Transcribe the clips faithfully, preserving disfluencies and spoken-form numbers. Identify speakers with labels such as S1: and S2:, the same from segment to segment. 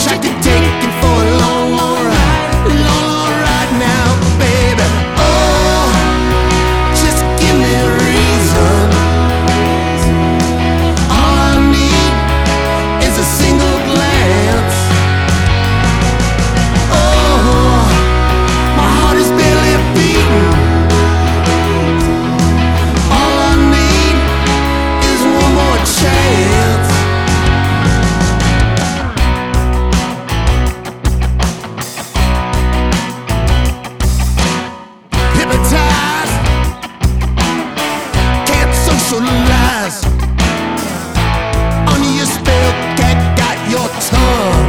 S1: I could take you for a long, long ride, long, long ride now, baby. Oh, just give me a reason. All I need is a single glance. Oh, my heart is barely beating. All I need is one more chance. Hypnotized, can't socialize. Under your spell, cat got your tongue.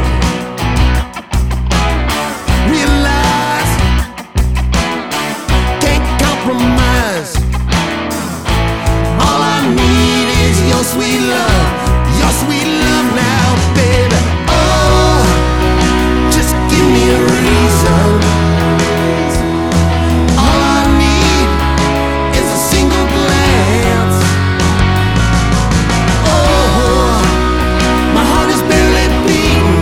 S1: Realize, can't compromise. All I need is your sweet love, your sweet love now, baby. Oh, just give me a reason. All I need is a single glance. Oh, my heart is barely beating.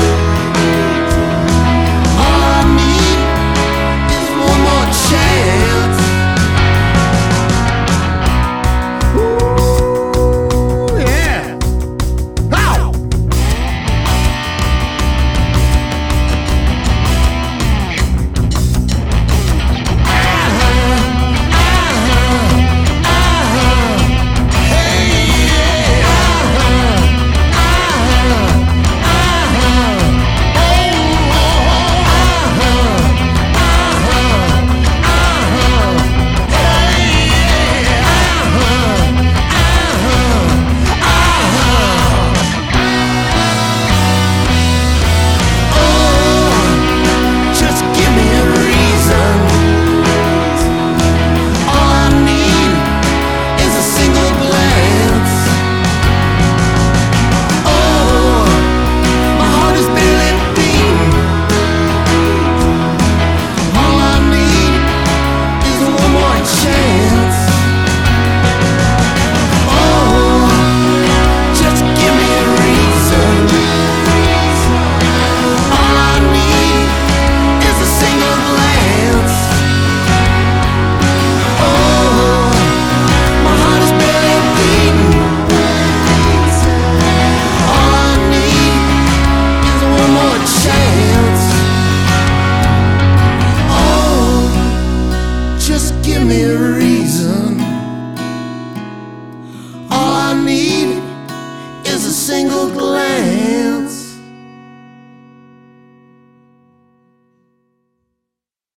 S1: All I need is one more chance. Ooh, yeah. Ow! Just give me a reason. All I need is a single glance. Oh, my heart is barely beating. All I need is one more chance. Oh, just give me a reason. All I need is a single glance. Oh, my heart is barely beating. All I need is one more chance. Oh, just give me a